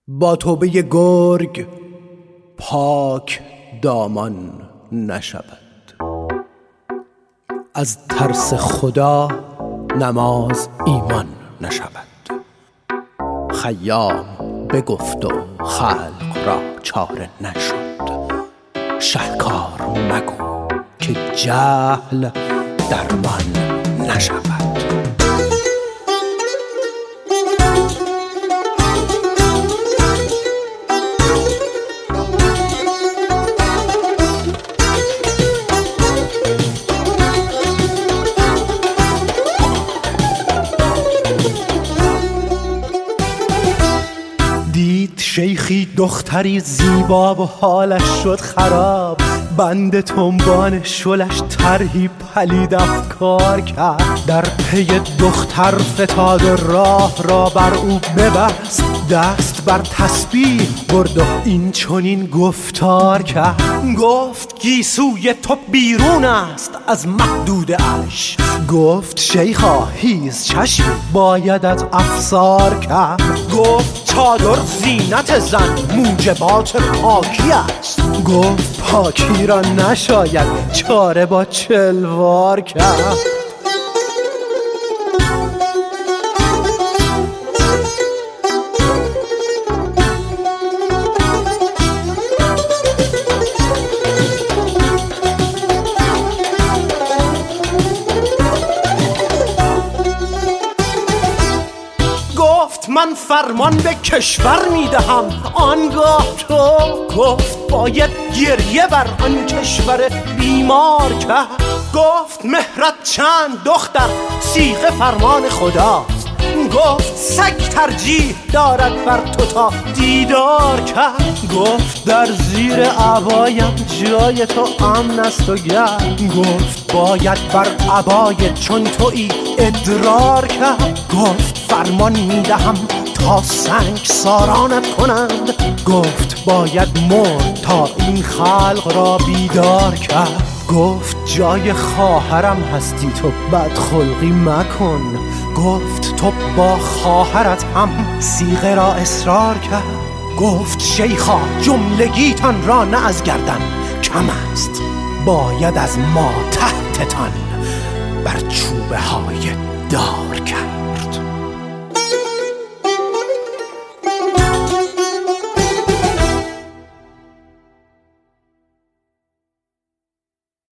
با توبه گرگ پاک دامان نشود. از ترس خدا نماز ایمان نشود. خیام بگفت و خلق را چاره نشد. شهکار مگو که جهل درمان نشود. دید شیخی دختری زیبا و حالش شد خراب. بند تنبان شلش طرحی پلید افکار کرد. در پی دختر فتاد و راه را بر او ببست. دست بر تسبیح برد و این چنین گفتار کرد. گفت گیسوی تو بیرون است از محدود عرش. گفت شیخا هیز چشم بایدت افسار کرد. گفت چادر زینت زن موجبات پاکی است. گفت پاکی را نشاید چاره با چلوار کرد. من فرمان به کشور میدهم آنگاه تو. گفت باید گریه بر آن کشور بیمار کرد. گفت مهرت چند دختر صیغه فرمان خداست. گفت سگ ترجیح دارد بر تو تا دیدار کرد. گفت در زیر عبایم جای تو امن است و گرم. گفت باید بر عبای چون تویی ادرار کرد. گفت فرمان میدهم تا سنگ سارانت کنند. گفت باید مرد تا این خلق را بیدار کرد. گفت جای خواهرم هستی تو بدخلقی مکن. گفت تو با خواهرت هم صیغه را اصرار کرد. گفت شیخا جملگیتان را نه از گردن کم است. باید از ما تحتتان بر چوبه های دار کرد.